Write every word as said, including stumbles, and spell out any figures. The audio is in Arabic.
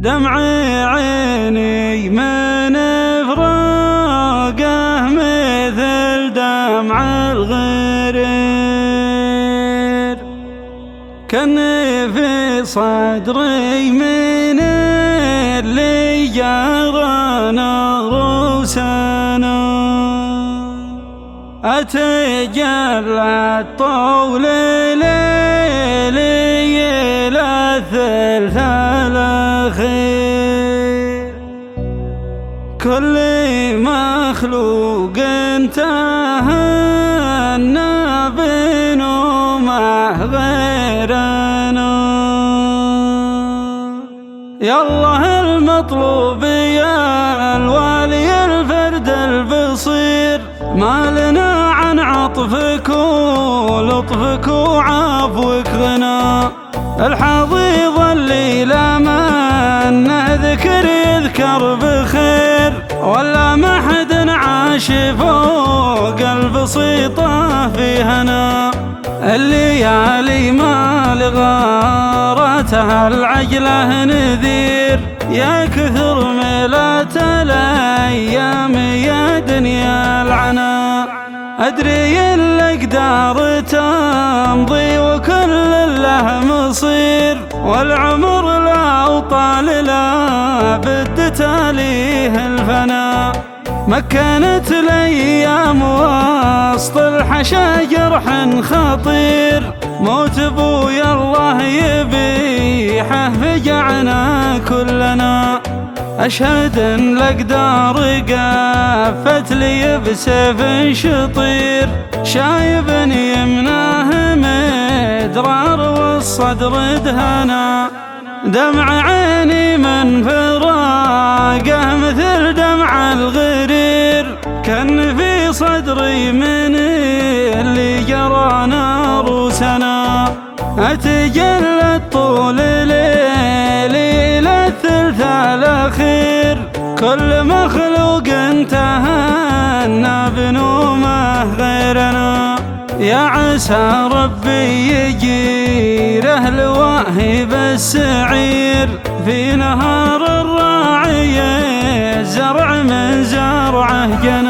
دمع عيني من فراقه مثل دمع الغرير، كأني في صدري من اللي جرانا روسنا، أتجلى طول ليلي إلى الثلث الأخير، كل مخلوق تهنى بنومه غيرنا. يالله المطلوب يا الوالي الفرد البصير، ما لنا عن عطفك ولطفك وعفوك غنى، الحضيض اللي لما نذكر يذكر بخير، ولا ما حد عاش فوق البسيطة في هنا، الليالي ما لغارتها العجلة نذير، يا كثر ميلات الأيام يا دنيا العنا، أدري الأقدار تمضي وكل له مصير، والعمر لا طال لا بد تاليه الفنا، مكنت الأيام وسط الحشا جرح خطير، موت ابويا الله يبيحه فجعنا كلنا، أشهد أن الأقدار قافت لي بسيف شطير، شايب يمناه مدرار والصدر دهنا، دمع عيني من فراقه مثل دمع الغرير، كان في صدري من اللي جرانا روسنا، أتجلى طول ليلي إلى الثلث الأخير، كل مخلوق تهنى بنومه غيرنا، يا عسى ربي يجيره لواهب السعير، في نهار الراعي الزرع من زرعه جنة.